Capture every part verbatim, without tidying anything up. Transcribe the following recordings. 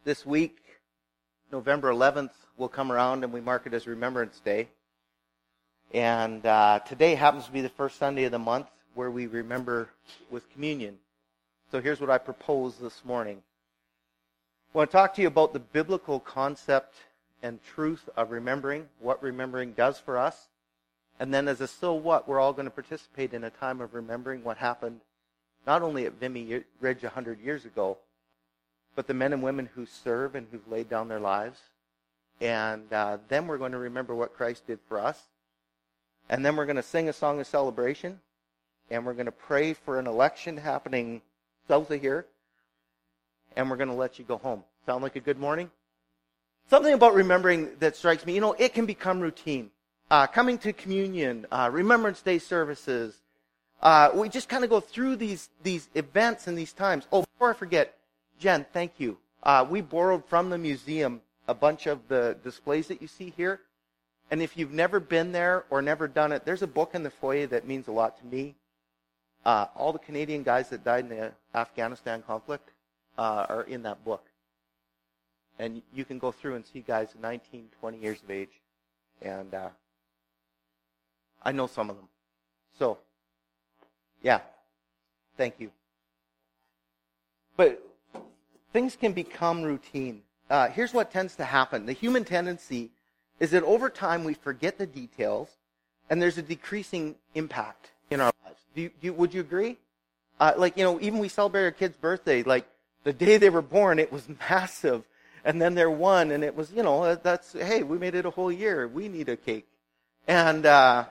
This week, November eleventh, will come around and we mark it as Remembrance Day. And uh, today happens to be the first Sunday of the month where we remember with communion. So here's what I propose this morning. I want to talk to you about the biblical concept and truth of remembering, what remembering does for us. And then as a so what, we're all going to participate in a time of remembering what happened not only at Vimy Ridge one hundred years ago, but the men and women who serve and who've laid down their lives. And uh, then we're going to remember what Christ did for us. And then we're going to sing a song of celebration. And we're going to pray for an election happening south of here. And we're going to let you go home. Sound like a good morning? Something about remembering that strikes me. You know, it can become routine. Uh, coming to communion, uh, Remembrance Day services. Uh, we just kind of go through these these events and these times. Oh, before I forget, Jen, thank you. Uh, we borrowed from the museum a bunch of the displays that you see here. And if you've never been there or never done it, there's a book in the foyer that means a lot to me. Uh, all the Canadian guys that died in the Afghanistan conflict uh, are in that book. And you can go through and see guys nineteen, twenty years of age. And uh, I know some of them. So, yeah, thank you. But things can become routine. Uh, here's what tends to happen. The human tendency is that over time we forget the details and there's a decreasing impact in our lives. Do you, do you, would you agree? Uh, like, you know, even we celebrate our kid's birthday, like the day they were born, it was massive. And then they're one and it was, you know, that's, hey, we made it a whole year. We need a cake. And uh,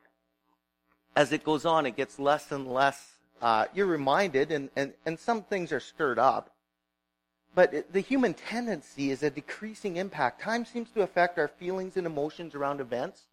as it goes on, it gets less and less. Uh, you're reminded, and, and, and some things are stirred up. But it, the human tendency is a decreasing impact. Time seems to affect our feelings and emotions around events.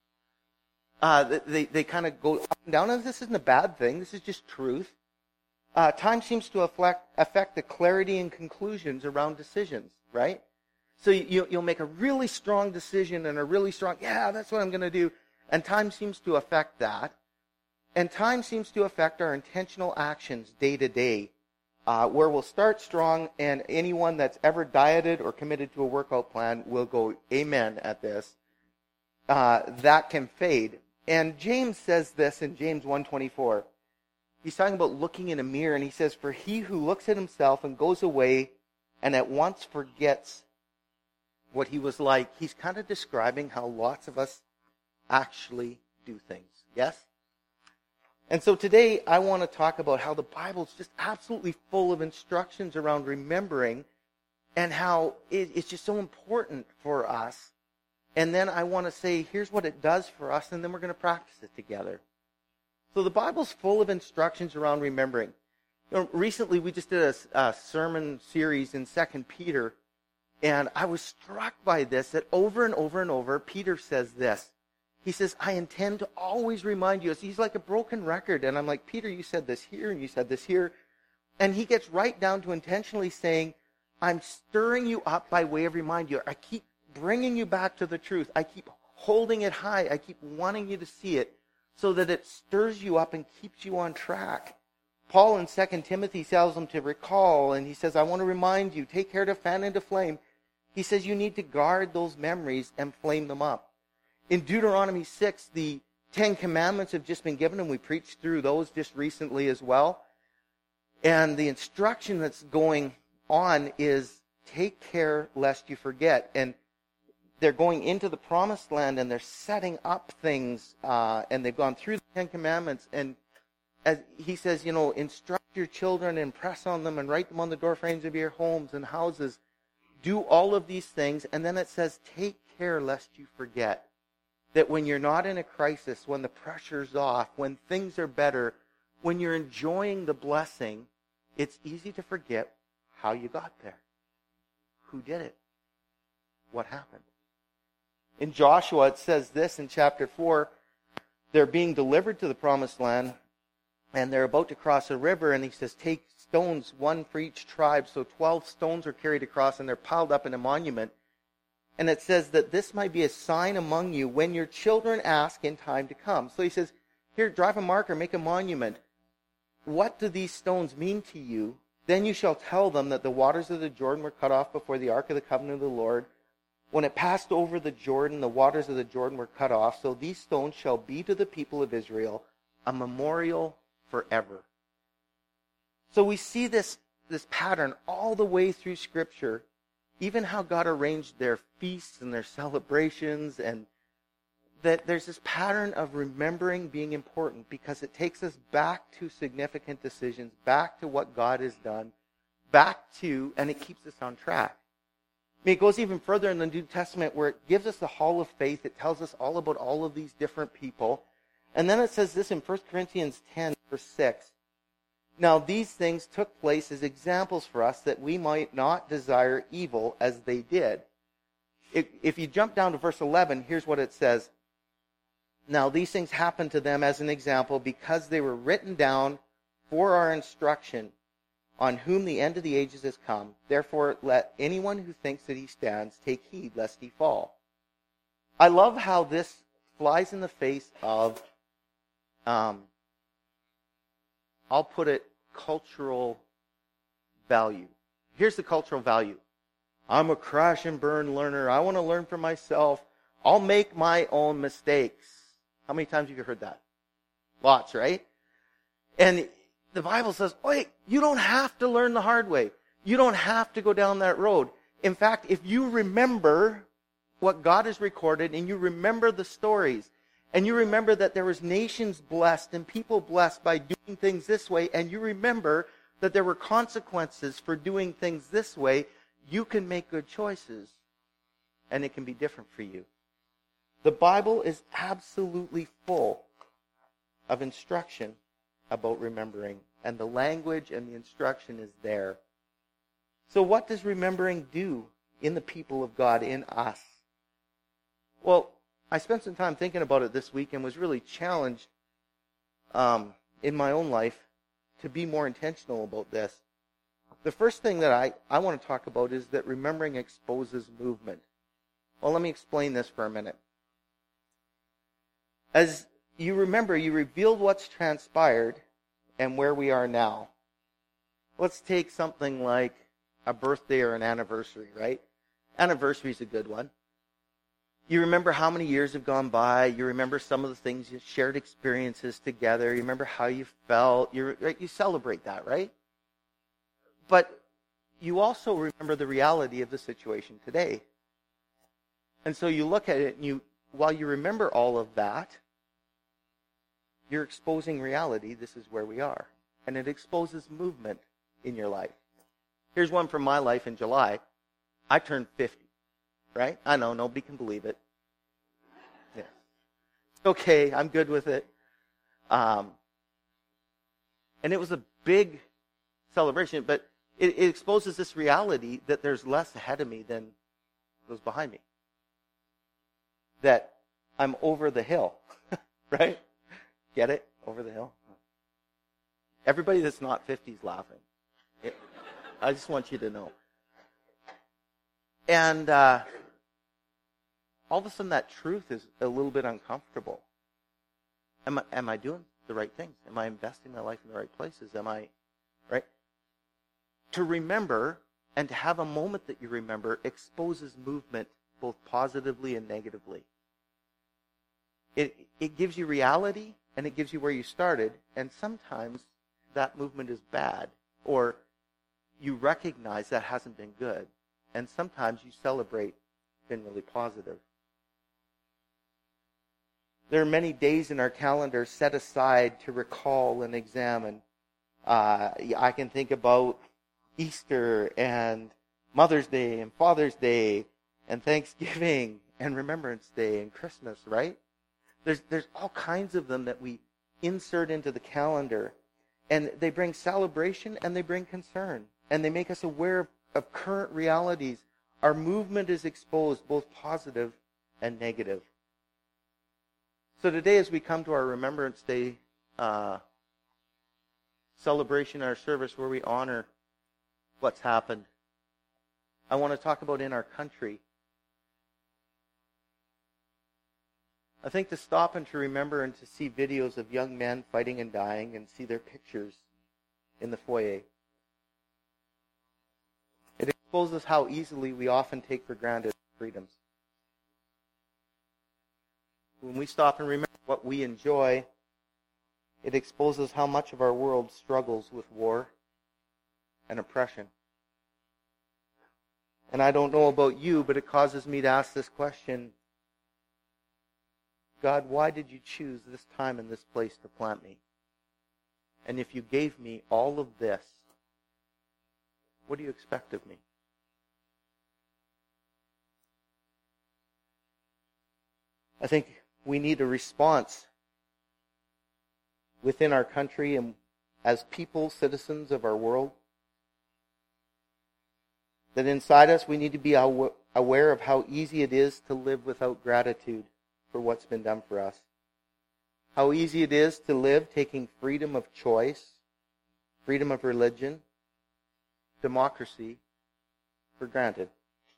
Uh, they they kind of go up and down, and this isn't a bad thing. This is just truth. Uh, time seems to affect, affect the clarity and conclusions around decisions, right? So you, you'll make a really strong decision and a really strong, yeah, that's what I'm going to do. And time seems to affect that. And time seems to affect our intentional actions day to day, uh, where we'll start strong, and anyone that's ever dieted or committed to a workout plan will go amen at this. Uh, that can fade. And James says this in James one twenty-four. He's talking about looking in a mirror, and he says, "For he who looks at himself and goes away and at once forgets what he was like," he's kind of describing how lots of us actually do things. Yes? And so today I want to talk about how the Bible is just absolutely full of instructions around remembering and how it, it's just so important for us. And then I want to say, here's what it does for us, and then we're going to practice it together. So the Bible's full of instructions around remembering. You know, recently we just did a, a sermon series in Second Peter, and I was struck by this, that over and over and over, Peter says this. He says, I intend to always remind you. He's like a broken record. And I'm like, Peter, you said this here, and you said this here. And he gets right down to intentionally saying, I'm stirring you up by way of remind you. I keep bringing you back to the truth. I keep holding it high. I keep wanting you to see it so that it stirs you up and keeps you on track. Paul in Second Timothy tells them to recall, and he says, I want to remind you, take care to fan into flame. He says you need to guard those memories and flame them up. In Deuteronomy six, the Ten Commandments have just been given, and we preached through those just recently as well. And the instruction that's going on is take care lest you forget. And they're going into the promised land, and they're setting up things, uh, and they've gone through the Ten Commandments. And as he says, you know, instruct your children, impress on them, and write them on the door frames of your homes and houses. Do all of these things. And then it says, take care lest you forget. That when you're not in a crisis, when the pressure's off, when things are better, when you're enjoying the blessing, it's easy to forget how you got there. Who did it? What happened? In Joshua, it says this in chapter four. They're being delivered to the promised land, and they're about to cross a river, and he says, take stones, one for each tribe. So twelve stones are carried across, and they're piled up in a monument. And it says that this might be a sign among you when your children ask in time to come. So he says, here, drive a marker, make a monument. What do these stones mean to you? Then you shall tell them that the waters of the Jordan were cut off before the ark of the covenant of the Lord. When it passed over the Jordan, the waters of the Jordan were cut off. So these stones shall be to the people of Israel a memorial forever. So we see this, this pattern all the way through Scripture, even how God arranged their feasts and their celebrations, and that there's this pattern of remembering being important because it takes us back to significant decisions, back to what God has done, back to, and it keeps us on track. I mean, it goes even further in the New Testament where it gives us the hall of faith. It tells us all about all of these different people. And then it says this in First Corinthians ten, verse six. Now these things took place as examples for us that we might not desire evil as they did. If, if you jump down to verse eleven, here's what it says. Now these things happened to them as an example because they were written down for our instruction, on whom the end of the ages has come. Therefore, let anyone who thinks that he stands take heed lest he fall. I love how this flies in the face of, um, I'll put it, cultural value. Here's the cultural value. I'm a crash and burn learner. I want to learn for myself. I'll make my own mistakes. How many times have you heard that? Lots, right? And the Bible says, wait, you don't have to learn the hard way. You don't have to go down that road. In fact, if you remember what God has recorded and you remember the stories and you remember that there was nations blessed and people blessed by doing things this way, and you remember that there were consequences for doing things this way, you can make good choices and it can be different for you. The Bible is absolutely full of instruction about remembering, and the language and the instruction is there. So what does remembering do in the people of God, in us? Well, I spent some time thinking about it this week and was really challenged um, in my own life to be more intentional about this. The first thing that I, I want to talk about is that remembering exposes movement. Well, let me explain this for a minute. As you remember, you revealed what's transpired and where we are now. Let's take something like a birthday or an anniversary, right? Anniversary is a good one. You remember how many years have gone by. You remember some of the things, you shared experiences together. You remember how you felt. You, you celebrate that, right? But you also remember the reality of the situation today. And so you look at it, and you, while you remember all of that, you're exposing reality. This is where we are. And it exposes movement in your life. Here's one from my life in July. I turned fifty, right? I know, nobody can believe it. Yeah. It's okay, I'm good with it. Um, and it was a big celebration, but it, it exposes this reality that there's less ahead of me than was behind me. That I'm over the hill, right? Get it? Over the hill? Everybody that's not fifty is laughing. It, I just want you to know. And uh, all of a sudden that truth is a little bit uncomfortable. Am I, am I doing the right things? Am I investing my life in the right places? Am I, right? To remember and to have a moment that you remember exposes movement both positively and negatively. It, it gives you reality and it gives you where you started, and sometimes that movement is bad, or you recognize that hasn't been good, and sometimes you celebrate been really positive. There are many days in our calendar set aside to recall and examine. Uh, I can think about Easter and Mother's Day and Father's Day and Thanksgiving and Remembrance Day and Christmas, right? There's there's all kinds of them that we insert into the calendar, and they bring celebration and they bring concern, and they make us aware of, of current realities. Our movement is exposed, both positive and negative. So today, as we come to our Remembrance Day uh, celebration, our service where we honor what's happened, I want to talk about in our country. I think to stop and to remember and to see videos of young men fighting and dying and see their pictures in the foyer. exposes how easily we often take for granted freedoms. When we stop and remember what we enjoy, it exposes how much of our world struggles with war and oppression. And I don't know about you, but it causes me to ask this question: God, why did you choose this time and this place to plant me? And if you gave me all of this, what do you expect of me? I think we need a response within our country and as people, citizens of our world. That inside us we need to be aware of how easy it is to live without gratitude for what's been done for us. How easy it is to live taking freedom of choice, freedom of religion, democracy for granted.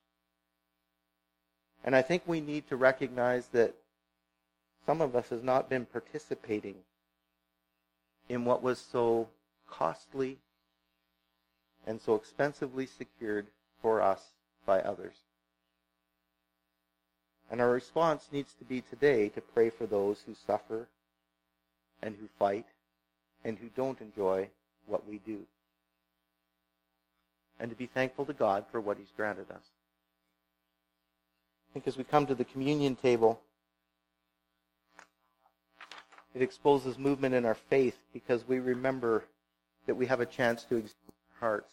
And I think we need to recognize that some of us has not been participating in what was so costly and so expensively secured for us by others. And our response needs to be today to pray for those who suffer and who fight and who don't enjoy what we do. And to be thankful to God for what He's granted us. I think as we come to the communion table, it exposes movement in our faith because we remember that we have a chance to examine our hearts.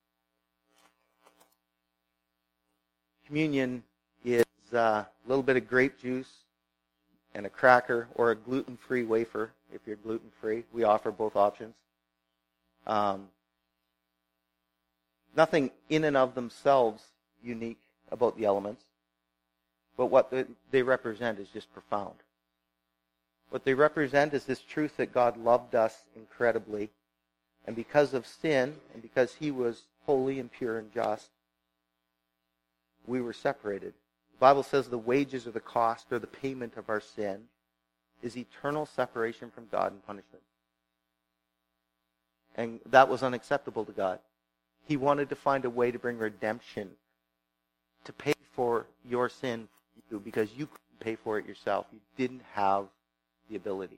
Communion is a little bit of grape juice and a cracker or a gluten-free wafer if you're gluten-free. We offer both options. Um, nothing in and of themselves unique about the elements, but what they represent is just profound. What they represent is this truth that God loved us incredibly, and because of sin, and because He was holy and pure and just, we were separated. The Bible says the wages or the cost or the payment of our sin is eternal separation from God and punishment. And that was unacceptable to God. He wanted to find a way to bring redemption, to pay for your sin for you, because you couldn't pay for it yourself. You didn't have the ability.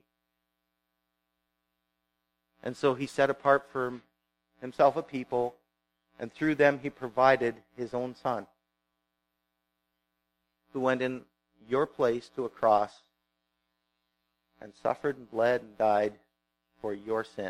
And so He set apart for Himself a people, and through them He provided His own Son, who went in your place to a cross and suffered and bled and died for your sin.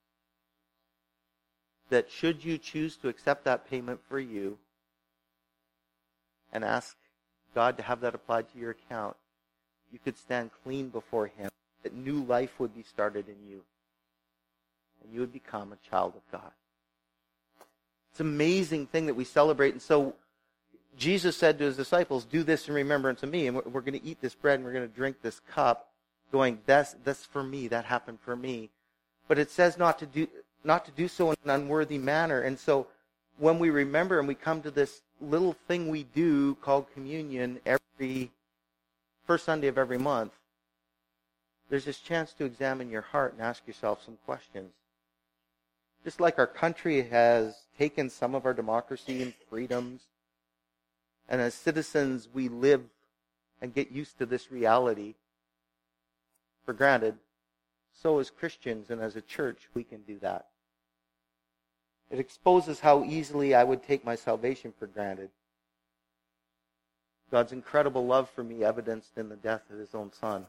That should you choose to accept that payment for you and ask God to have that applied to your account, you could stand clean before Him, that new life would be started in you, and you would become a child of God. It's an amazing thing that we celebrate. And so Jesus said to His disciples, do this in remembrance of me. And we're going to eat this bread and we're going to drink this cup, going, that's, that's for me, that happened for me. But it says not to do not to do so in an unworthy manner. And so when we remember and we come to this little thing we do called communion every first Sunday of every month, there's this chance to examine your heart and ask yourself some questions. Just like our country has taken some of our democracy and freedoms, and as citizens we live and get used to this reality for granted, so as Christians and as a church we can do that. It exposes how easily I would take my salvation for granted. God's incredible love for me evidenced in the death of His own Son.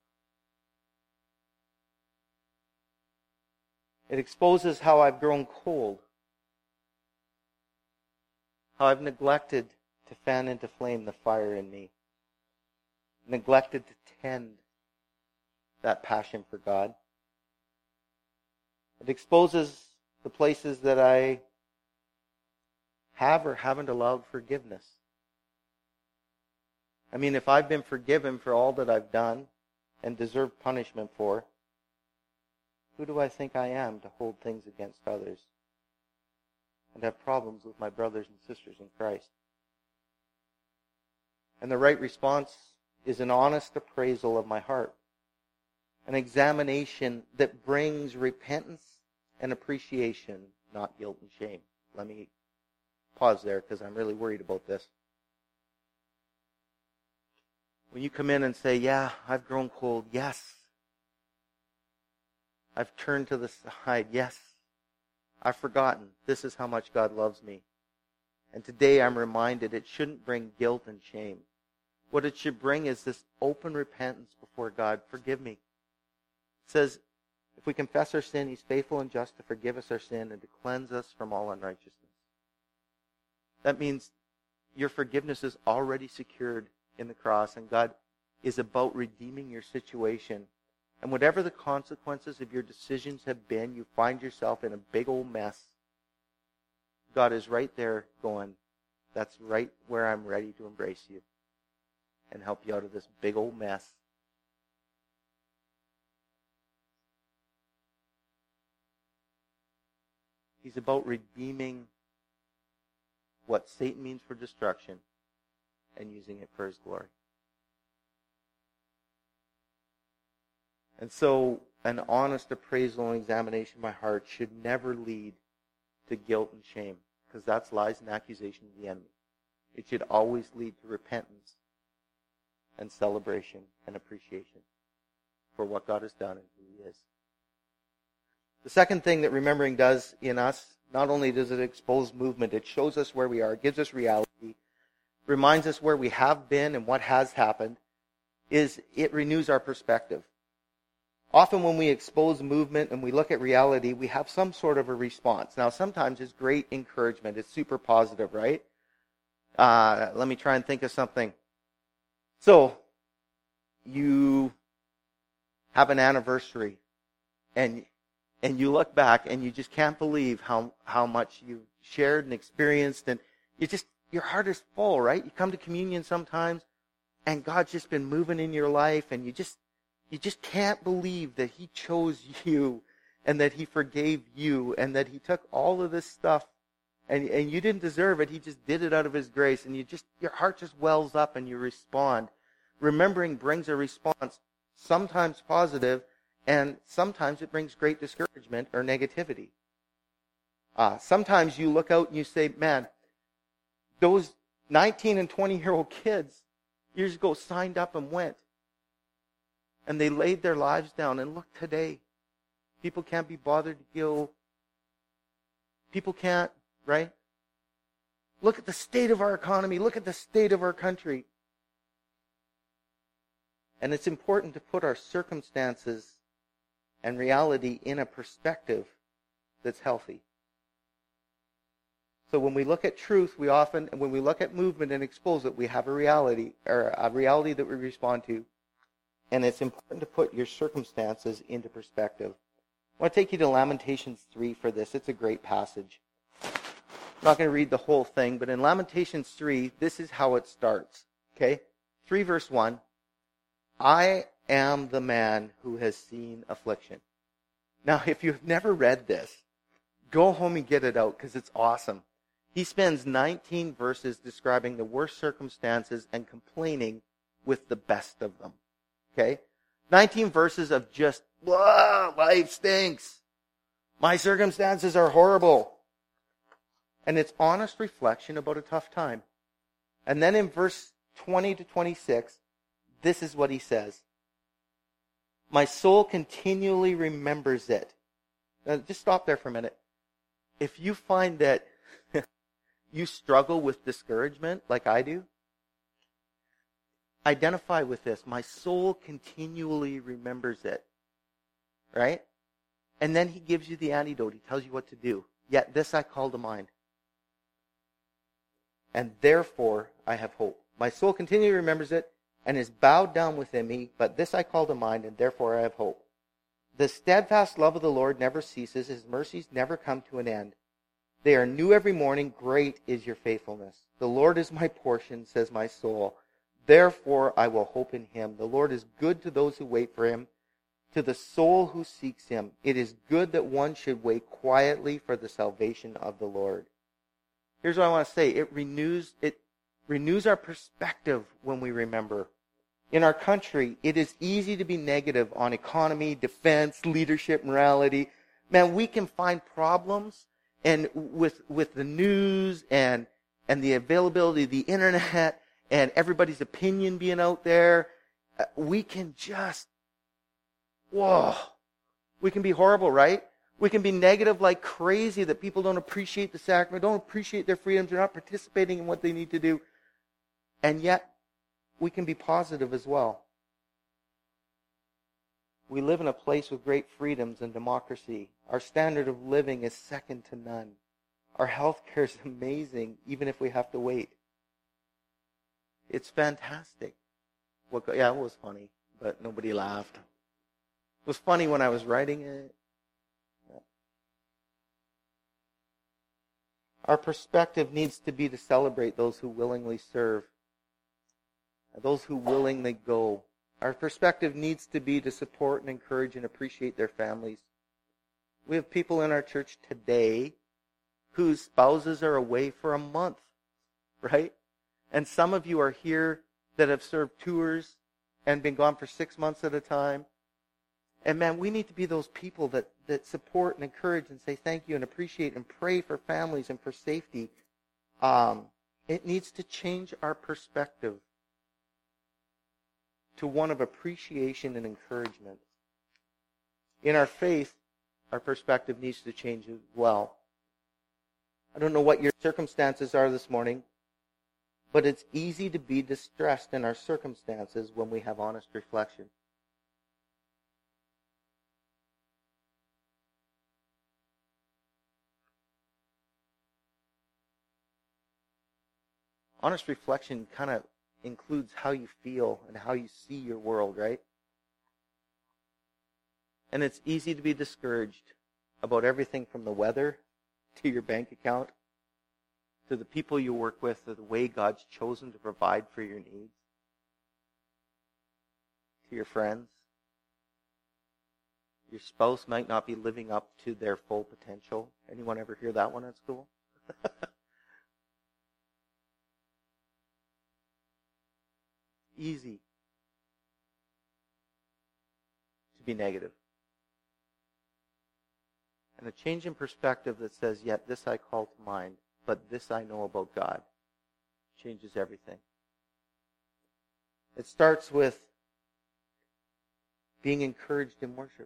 It exposes how I've grown cold, how I've neglected to fan into flame the fire in me, neglected to tend that passion for God. It exposes the places that I have or haven't allowed forgiveness. I mean, if I've been forgiven for all that I've done and deserve punishment for, who do I think I am to hold things against others and have problems with my brothers and sisters in Christ? And the right response is an honest appraisal of my heart, an examination that brings repentance and appreciation, not guilt and shame. Let me pause there because I'm really worried about this. When you come in and say, yeah, I've grown cold, yes. I've turned to the side, yes. I've forgotten. This is how much God loves me. And today I'm reminded it shouldn't bring guilt and shame. What it should bring is this open repentance before God. Forgive me. It says, if we confess our sin, He's faithful and just to forgive us our sin and to cleanse us from all unrighteousness. That means your forgiveness is already secured in the cross, and God is about redeeming your situation. And whatever the consequences of your decisions have been, you find yourself in a big old mess. God is right there going, that's right where I'm ready to embrace you and help you out of this big old mess. He's about redeeming what Satan means for destruction and using it for His glory. And so an honest appraisal and examination of my heart should never lead to guilt and shame, because that's lies and accusation of the enemy. It should always lead to repentance and celebration and appreciation for what God has done and who He is. The second thing that remembering does in us, not only does it expose movement, it shows us where we are, it gives us reality, reminds us where we have been and what has happened, is it renews our perspective. Often when we expose movement and we look at reality, we have some sort of a response. Now, sometimes it's great encouragement. It's super positive, right? Uh, let me try and think of something. So, you have an anniversary, and and you look back, and you just can't believe how, how much you've shared and experienced, and you just your heart is full, right? You come to communion sometimes, and God's just been moving in your life, and you just You just can't believe that He chose you and that He forgave you and that He took all of this stuff and, and you didn't deserve it. He just did it out of His grace, and you just your heart just wells up and you respond. Remembering brings a response, sometimes positive, and sometimes it brings great discouragement or negativity. Uh, sometimes you look out and you say, man, those nineteen and twenty-year-old kids years ago signed up and went. And they laid their lives down. And look today, people can't be bothered to go. People can't, right? Look at the state of our economy. Look at the state of our country. And it's important to put our circumstances and reality in a perspective that's healthy. So when we look at truth, we often, and when we look at movement and expose it, we have a reality, or a reality that we respond to. And it's important to put your circumstances into perspective. I want to take you to Lamentations three for this. It's a great passage. I'm not going to read the whole thing, but in Lamentations three, this is how it starts. Okay? three verse one. I am the man who has seen affliction. Now, if you've never read this, go home and get it out because it's awesome. He spends nineteen verses describing the worst circumstances and complaining with the best of them. Okay? nineteen verses of just, whoa, life stinks. My circumstances are horrible. And it's honest reflection about a tough time. And then in verse twenty to twenty-six, this is what he says. My soul continually remembers it. Now, just stop there for a minute. If you find that you struggle with discouragement like I do, identify with this. My soul continually remembers it. Right? And then he gives you the antidote. He tells you what to do. Yet this I call to mind. And therefore I have hope. My soul continually remembers it and is bowed down within me, but this I call to mind, and therefore I have hope. The steadfast love of the Lord never ceases. His mercies never come to an end. They are new every morning. Great is your faithfulness. The Lord is my portion, says my soul. Therefore I will hope in Him. The Lord is good to those who wait for Him, to the soul who seeks Him. It is good that one should wait quietly for the salvation of the Lord. Here's what I want to say. It renews, it renews our perspective when we remember. In our country, it is easy to be negative on economy, defense, leadership, morality. Man, we can find problems And with with the news and and the availability of the internet and everybody's opinion being out there, uh, we can just, whoa, we can be horrible, right? We can be negative like crazy that people don't appreciate the sacrament, don't appreciate their freedoms, they're not participating in what they need to do. And yet, we can be positive as well. We live in a place with great freedoms and democracy. Our standard of living is second to none. Our health care is amazing, even if we have to wait. It's fantastic. What, yeah, it was funny, but nobody laughed. It was funny when I was writing it. Our perspective needs to be to celebrate those who willingly serve, those who willingly go. Our perspective needs to be to support and encourage and appreciate their families. We have people in our church today whose spouses are away for a month, right? And some of you are here that have served tours and been gone for six months at a time. And man, we need to be those people that, that support and encourage and say thank you and appreciate and pray for families and for safety. Um, it needs to change our perspective to one of appreciation and encouragement. In our faith, our perspective needs to change as well. I don't know what your circumstances are this morning, but it's easy to be distressed in our circumstances when we have honest reflection. Honest reflection kind of includes how you feel and how you see your world, right? And it's easy to be discouraged about everything from the weather to your bank account to the people you work with, to the way God's chosen to provide for your needs, to your friends. Your spouse might not be living up to their full potential. Anyone ever hear that one at school? Easy to be negative. And a change in perspective that says, yet this I call to mind, but this I know about God, changes everything. It starts with being encouraged in worship,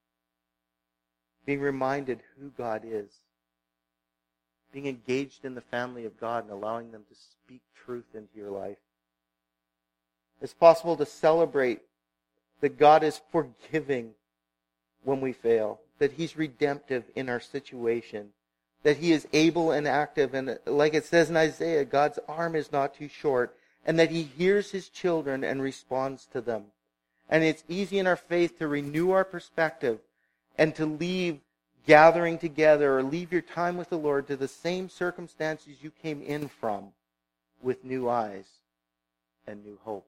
being reminded who God is, being engaged in the family of God and allowing them to speak truth into your life. It's possible to celebrate that God is forgiving when we fail, that He's redemptive in our situation, that He is able and active, and like it says in Isaiah, God's arm is not too short, and that He hears His children and responds to them. And it's easy in our faith to renew our perspective and to leave gathering together or leave your time with the Lord to the same circumstances you came in from with new eyes and new hope.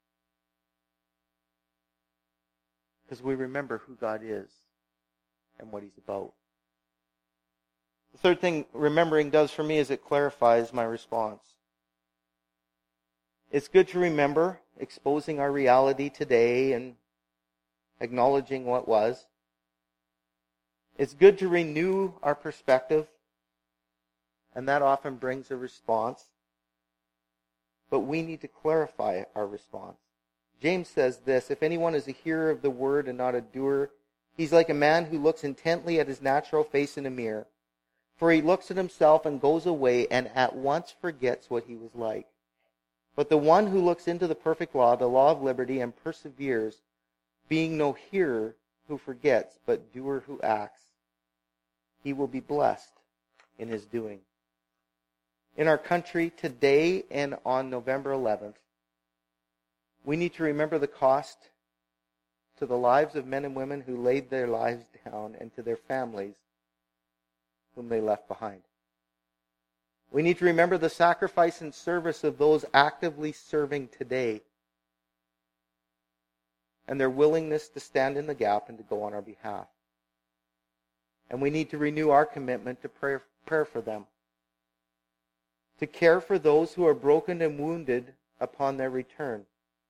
Because we remember who God is and what He's about. The third thing remembering does for me is it clarifies my response. It's good to remember, exposing our reality today and acknowledging what was. It's good to renew our perspective, and that often brings a response. But we need to clarify our response. James says this, if anyone is a hearer of the word and not a doer, he's like a man who looks intently at his natural face in a mirror. For he looks at himself and goes away and at once forgets what he was like. But the one who looks into the perfect law, the law of liberty, and perseveres, being no hearer who forgets, but doer who acts, he will be blessed in his doing. In our country today and on November eleventh, we need to remember the cost to the lives of men and women who laid their lives down and to their families whom they left behind. We need to remember the sacrifice and service of those actively serving today and their willingness to stand in the gap and to go on our behalf. And we need to renew our commitment to prayer, prayer for them, to care for those who are broken and wounded upon their return,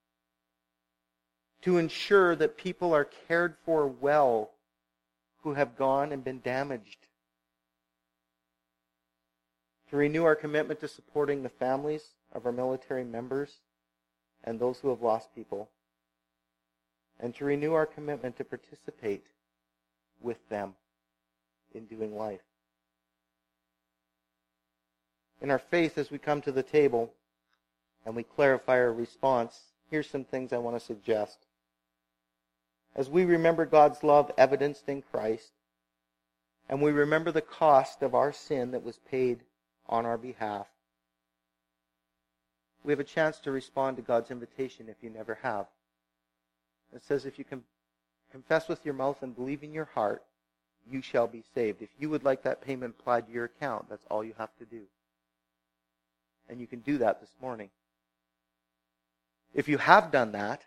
to ensure that people are cared for well who have gone and been damaged, to renew our commitment to supporting the families of our military members and those who have lost people, and to renew our commitment to participate with them in doing life. In our faith, as we come to the table and we clarify our response, here's some things I want to suggest. As we remember God's love evidenced in Christ, and we remember the cost of our sin that was paid on our behalf, we have a chance to respond to God's invitation if you never have. It says, if you can confess with your mouth and believe in your heart, you shall be saved. If you would like that payment applied to your account, that's all you have to do. And you can do that this morning. If you have done that,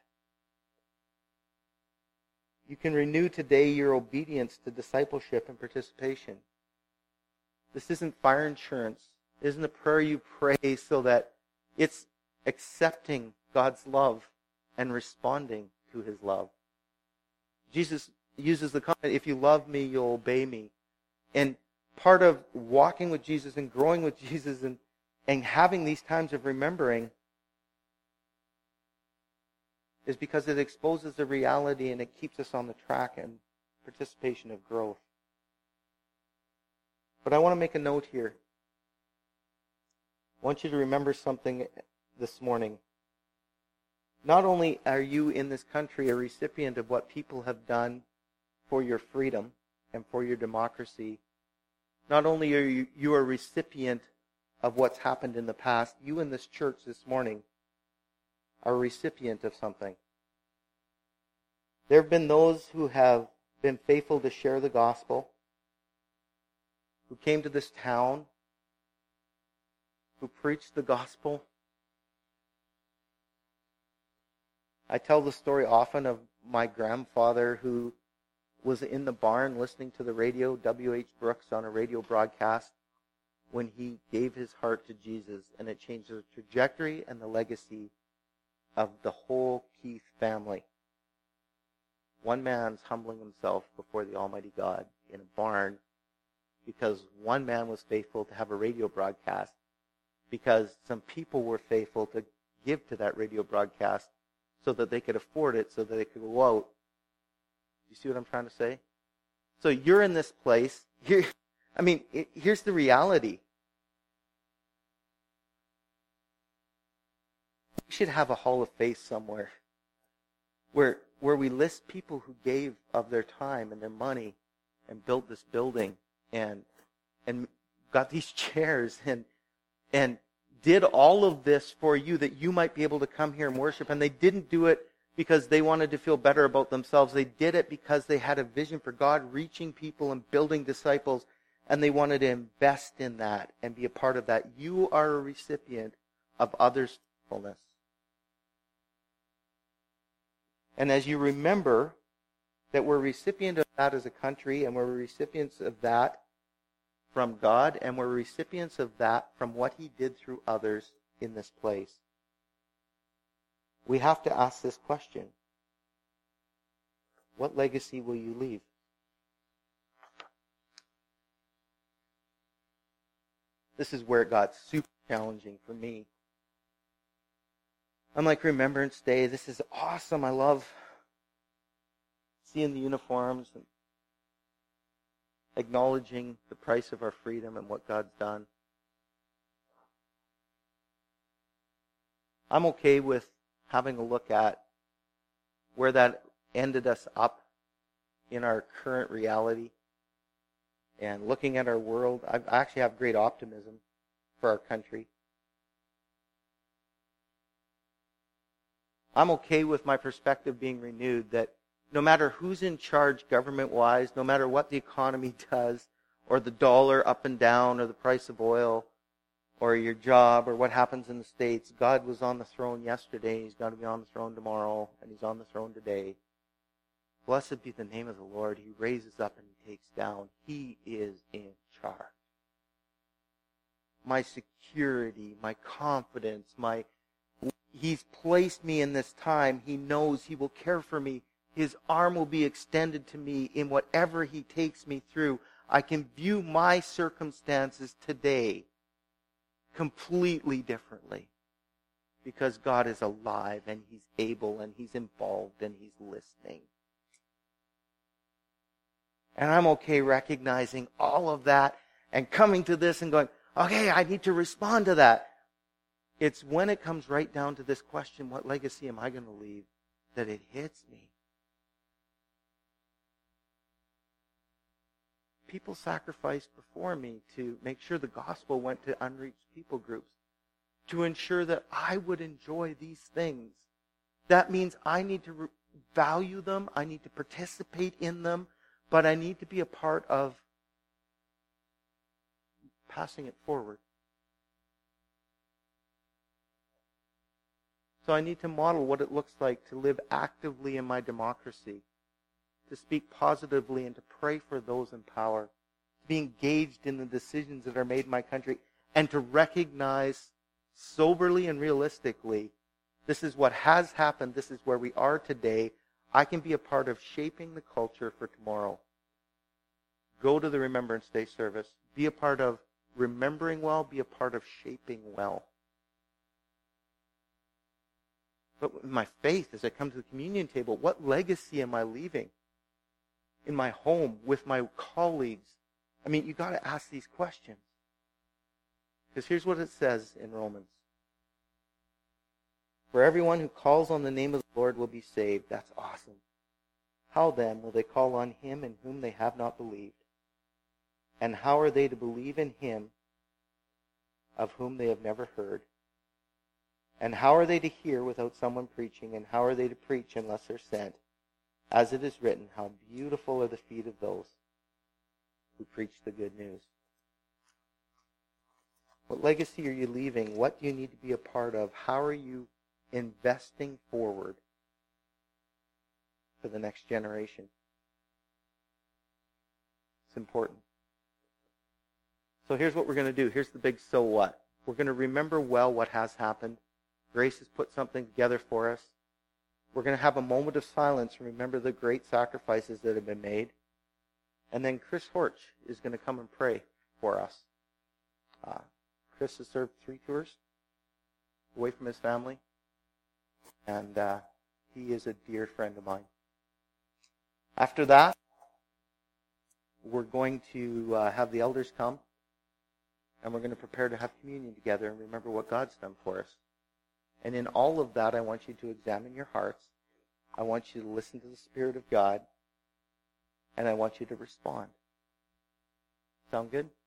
you can renew today your obedience to discipleship and participation. This isn't fire insurance. It isn't a prayer you pray so that it's accepting God's love and responding to his love. Jesus uses the comment, if you love me, you'll obey me. And part of walking with Jesus and growing with Jesus and, and having these times of remembering is because it exposes the reality and it keeps us on the track and participation of growth. But I want to make a note here. I want you to remember something this morning. Not only are you in this country a recipient of what people have done for your freedom and for your democracy, not only are you, you a recipient of what's happened in the past, you in this church this morning are a recipient of something. There have been those who have been faithful to share the gospel, who came to this town, who preached the gospel. I tell the story often of my grandfather who was in the barn listening to the radio, W H Brooks on a radio broadcast, when he gave his heart to Jesus, and it changed the trajectory and the legacy of the whole Keith family. One man's humbling himself before the Almighty God in a barn because one man was faithful to have a radio broadcast, because some people were faithful to give to that radio broadcast so that they could afford it, so that they could go out. You see what I'm trying to say? So you're in this place. Here, I mean, it, here's the reality. We should have a hall of faith somewhere where where we list people who gave of their time and their money and built this building and and got these chairs and and did all of this for you that you might be able to come here and worship. And they didn't do it because they wanted to feel better about themselves. They did it because they had a vision for God reaching people and building disciples, and they wanted to invest in that and be a part of that. You are a recipient of others' faithfulness. And as you remember that we're recipient of that as a country, and we're recipients of that from God, and we're recipients of that from what he did through others in this place, we have to ask this question: what legacy will you leave? This is where it got super challenging for me. I'm like, Remembrance Day, this is awesome. I love seeing the uniforms and acknowledging the price of our freedom and what God's done. I'm okay with having a look at where that ended us up in our current reality and looking at our world. I actually have great optimism for our country. I'm okay with my perspective being renewed that no matter who's in charge government-wise, no matter what the economy does, or the dollar up and down, or the price of oil, or your job, or what happens in the States, God was on the throne yesterday, he's going to be on the throne tomorrow, and he's on the throne today. Blessed be the name of the Lord. He raises up and he takes down. He is in charge. My security, my confidence, my He's placed me in this time. He knows he will care for me. His arm will be extended to me in whatever he takes me through. I can view my circumstances today completely differently. Because God is alive and He's able and He's involved and He's listening. And I'm okay recognizing all of that and coming to this and going, okay, I need to respond to that. It's when it comes right down to this question, what legacy am I going to leave, that it hits me. People sacrificed before me to make sure the gospel went to unreached people groups, to ensure that I would enjoy these things. That means I need to re- value them, I need to participate in them, but I need to be a part of passing it forward. So I need to model what it looks like to live actively in my democracy, to speak positively and to pray for those in power, to be engaged in the decisions that are made in my country, and to recognize soberly and realistically, this is what has happened, this is where we are today. I can be a part of shaping the culture for tomorrow. Go to the Remembrance Day service. Be a part of remembering well, be a part of shaping well. But with my faith, as I come to the communion table, what legacy am I leaving? In my home, with my colleagues? I mean, you got to ask these questions. Because here's what it says in Romans. For everyone who calls on the name of the Lord will be saved. That's awesome. How then will they call on Him in whom they have not believed? And how are they to believe in Him of whom they have never heard? And how are they to hear without someone preaching? And how are they to preach unless they're sent? As it is written, how beautiful are the feet of those who preach the good news. What legacy are you leaving? What do you need to be a part of? How are you investing forward for the next generation? It's important. So here's what we're going to do. Here's the big so what. We're going to remember well what has happened. Grace has put something together for us. We're going to have a moment of silence and remember the great sacrifices that have been made. And then Chris Horch is going to come and pray for us. Uh, Chris has served three tours away from his family. And uh, he is a dear friend of mine. After that, we're going to uh, have the elders come. And we're going to prepare to have communion together and remember what God's done for us. And in all of that, I want you to examine your hearts. I want you to listen to the Spirit of God. And I want you to respond. Sound good?